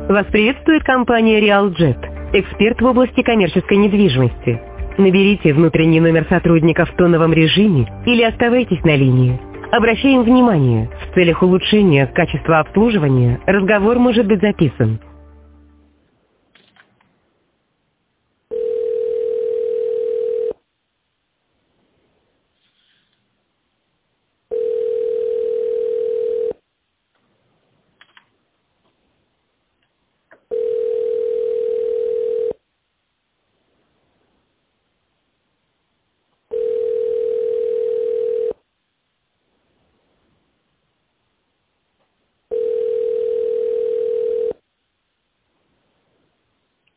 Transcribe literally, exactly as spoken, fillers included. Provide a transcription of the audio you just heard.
Вас приветствует компания RealJet, эксперт в области коммерческой недвижимости. Наберите внутренний номер сотрудника в тоновом режиме или оставайтесь на линии. Обращаем внимание, в целях улучшения качества обслуживания разговор может быть записан.